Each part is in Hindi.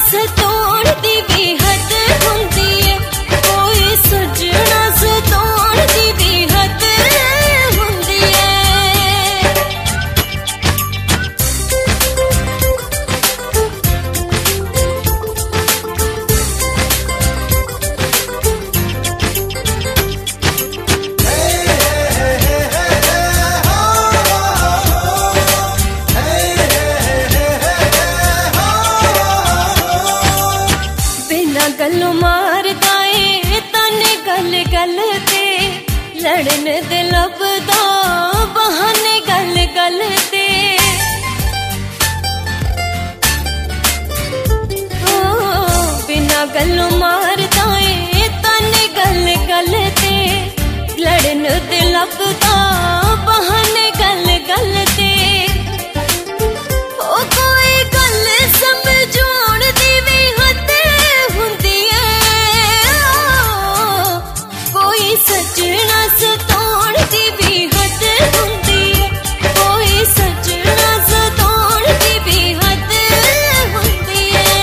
सताउण दी भी हद हुंदी है, कोई सजना सताउण दी भी हद हुंदी है। गल्लों मारदा ए ताने गल गल ते, लड़न दे लभदा बहाने गल गल ते। ओ बिना गल्लों मारदा ए ताने गल गल ते, लड़न दे लभदा बहाने गल गल ते। ओ कोई गल समझाउण दी भी हद हुंदी है, कोई सजना सताउण दी भी हद हुंदी है, कोई सजना सताउण दी भी हद हुंदी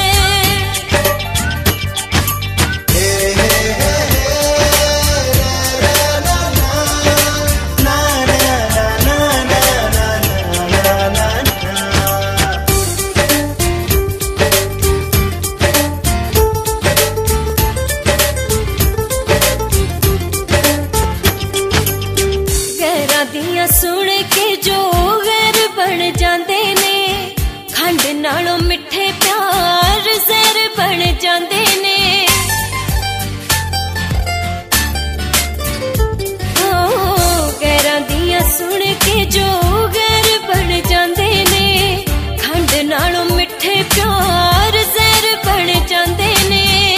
दियां सुन के जो वैर बन जांदे ने, खंड नालों मिठे प्यार ज़हर बन जांदे ने। गैरां दियां सुन के जो वैर बन जांदे ने, खंड नालों मिठे प्यार ज़हर बन जांदे ने।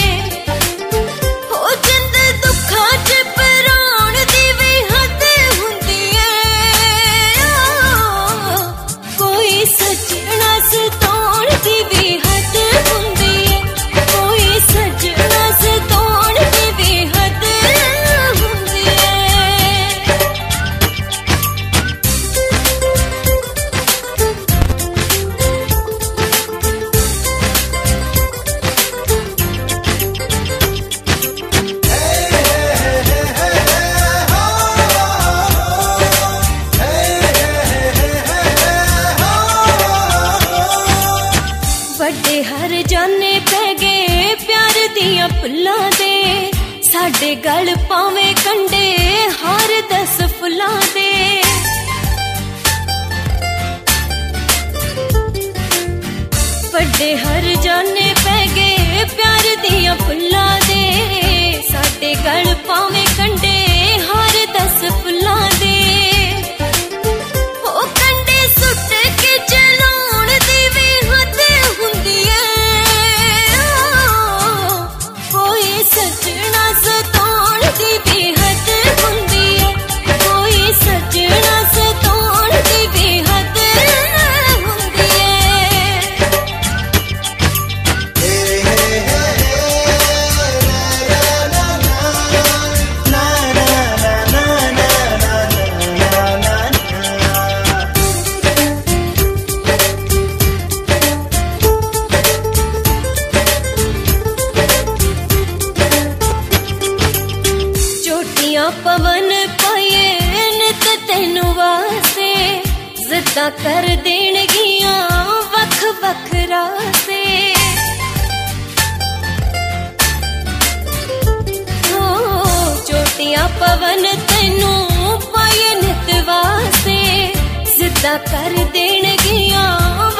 ओ जिंद दुखां च पराउण दी भी हद हुंदी है, कोई सजना सताउण दी भी हद हुंदी है, कोई सजना सताउण दी भी हद हुंदी है। वड्डे हर जाने पै गए प्यार दियां फुल्लां दे, साडे गल पावे कंडे हार 10 फुल्लां दे। वड्डे हर जाने पै गए प्यार दियां फुल्लां दे, साडे गल पावे कंडे हार 10 फुल्लां दे। ओ कंडे सुट के चलाउण दी भी हद हुंदी है, कोई सजना सताउण दी भी हद हुंदी है, कोई सजना सताउण दी भी हद हुंदी है। चोटियां पवन पाए नित तैनू वास्ते, जिद्दां कर देणगियां वख वख रास्ते। चोटियां पवन तैनू पाए नित वास्ते, जिद्दां कर देणगियां